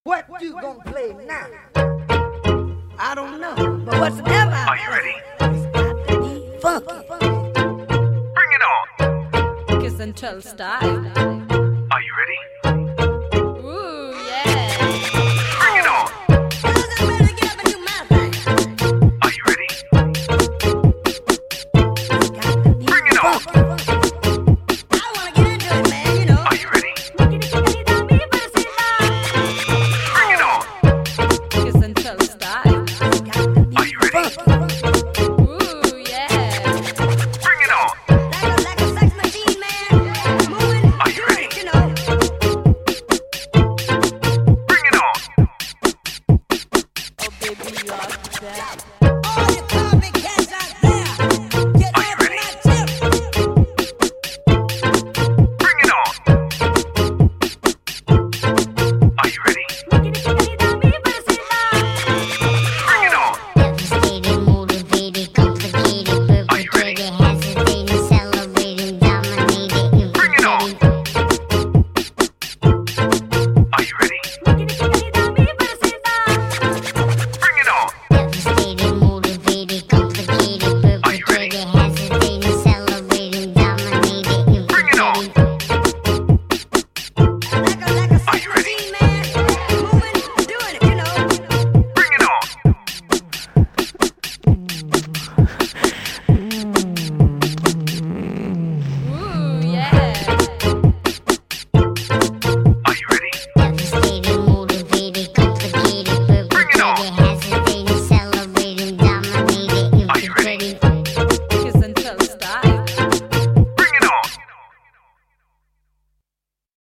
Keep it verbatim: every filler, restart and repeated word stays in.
What you gonna play now? I don't know, but whatsoever. Are you ready? It's got to be funky. Bring it on. Kiss and tell style. Are you ready?